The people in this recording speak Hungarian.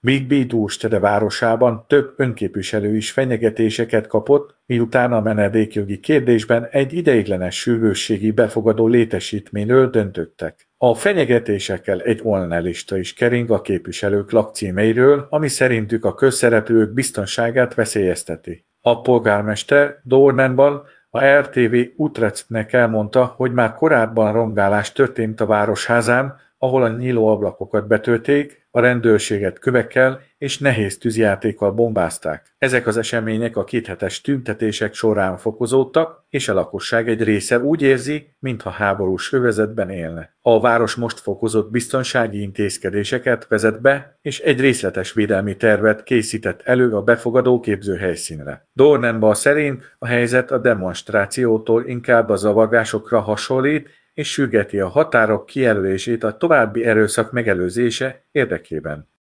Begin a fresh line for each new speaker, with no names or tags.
Big Dústede városában több önképviselő is fenyegetéseket kapott, miután a menedékjogi kérdésben egy ideiglenes sürgősségi befogadó létesítményről döntöttek. A fenyegetésekkel egy online-lista is kering a képviselők lakcímeiről, ami szerintük a közszereplők biztonságát veszélyezteti. A polgármester Doornenval a RTV Utrechtnek elmondta, hogy már korábban rongálás történt a városházán, ahol a nyíló ablakokat betörték, a rendőrséget kövekkel és nehéz tűzjátékkal bombázták. Ezek az események a kéthetes tüntetések során fokozódtak, és a lakosság egy része úgy érzi, mintha háborús övezetben élne. A város most fokozott biztonsági intézkedéseket vezet be, és egy részletes védelmi tervet készített elő a befogadó képzőhelyszínre. Dornenbal szerint a helyzet a demonstrációtól inkább a zavargásokra hasonlít, és sürgeti a határok kijelölését a további erőszak megelőzése érdekében.